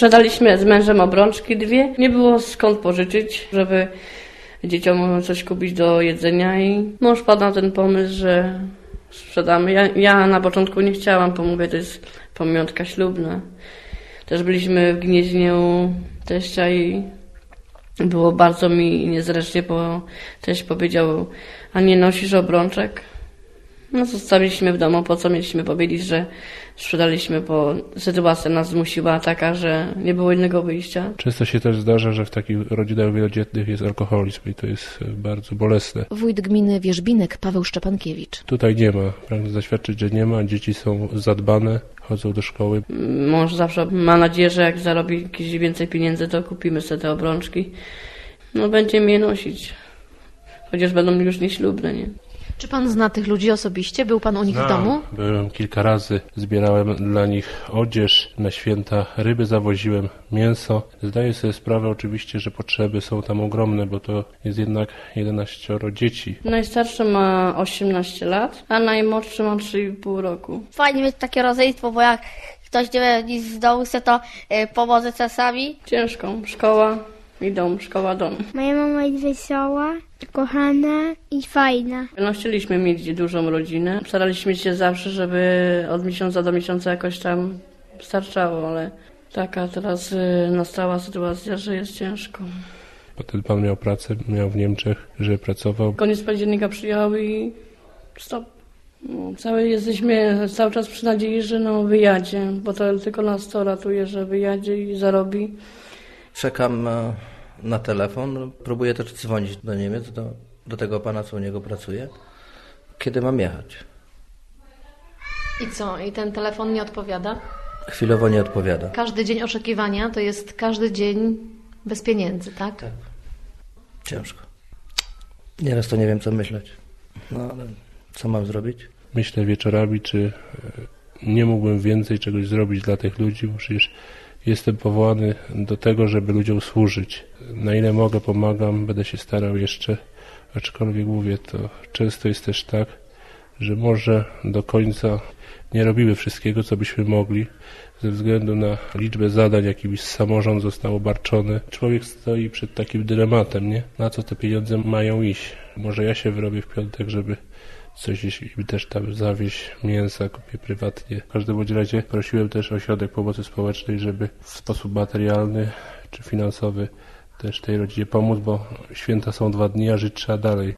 Sprzedaliśmy z mężem obrączki 2. Nie było skąd pożyczyć, żeby dzieciom coś kupić do jedzenia i mąż padł na ten pomysł, że sprzedamy. Ja na początku nie chciałam, bo mówię, to jest pamiątka ślubna. Też byliśmy w Gnieźnie u teścia i było bardzo mi niezręcznie, bo teść powiedział, a nie nosisz obrączek? No zostawiliśmy w domu, po co mieliśmy powiedzieć, że sprzedaliśmy, bo sytuacja nas zmusiła taka, że nie było innego wyjścia. Często się też zdarza, że w takich rodzinach wielodzietnych jest alkoholizm i to jest bardzo bolesne. Wójt gminy Wierzbinek Paweł Szczepankiewicz. Tutaj nie ma, pragnę zaświadczyć, że nie ma, dzieci są zadbane, chodzą do szkoły. Mąż zawsze ma nadzieję, że jak zarobi jakieś więcej pieniędzy, to kupimy sobie te obrączki. No będziemy je nosić, chociaż będą już nieślubne, nie? Czy pan zna tych ludzi osobiście? Był pan u nich w domu? Byłem kilka razy, zbierałem dla nich odzież, na święta ryby zawoziłem, mięso. Zdaję sobie sprawę oczywiście, że potrzeby są tam ogromne, bo to jest jednak 11 dzieci. Najstarszy ma 18 lat, a najmłodszy ma 3,5 roku. Fajnie mieć takie rodzeństwo, bo jak ktoś nie ma nic z domu, to pomoże czasami. Ciężko, szkoła i dom, szkoła, dom. Moja mama jest wesoła, kochana i fajna. No chcieliśmy mieć dużą rodzinę. Staraliśmy się zawsze, żeby od miesiąca do miesiąca jakoś tam starczało, ale taka teraz nastała sytuacja, że jest ciężko. Potem pan miał pracę, miał w Niemczech, że pracował. Koniec października przyjechał i stop. No, jesteśmy cały czas przy nadziei, że wyjadzie, bo to tylko nas to ratuje, że wyjadzie i zarobi. Czekam na telefon, próbuję też dzwonić do Niemiec, do tego pana, co u niego pracuje. Kiedy mam jechać? I co? I ten telefon nie odpowiada? Chwilowo nie odpowiada. Każdy dzień oczekiwania to jest każdy dzień bez pieniędzy, tak? Tak. Ciężko. Nieraz to nie wiem, co myśleć. No ale co mam zrobić? Myślę wieczorami, czy nie mógłbym więcej czegoś zrobić dla tych ludzi, bo przecież jestem powołany do tego, żeby ludziom służyć. Na ile mogę, pomagam, będę się starał jeszcze, aczkolwiek mówię, to często jest też tak, że może do końca nie robimy wszystkiego, co byśmy mogli, ze względu na liczbę zadań, jakimi samorząd został obarczony. Człowiek stoi przed takim dylematem, nie? Na co te pieniądze mają iść? Może ja się wyrobię w piątek, żeby coś im też tam zawieźć, mięsa kupię prywatnie. W każdym bądź razie prosiłem też Ośrodek Pomocy Społecznej, żeby w sposób materialny czy finansowy też tej rodzinie pomóc, bo święta są 2 dni, a żyć trzeba dalej.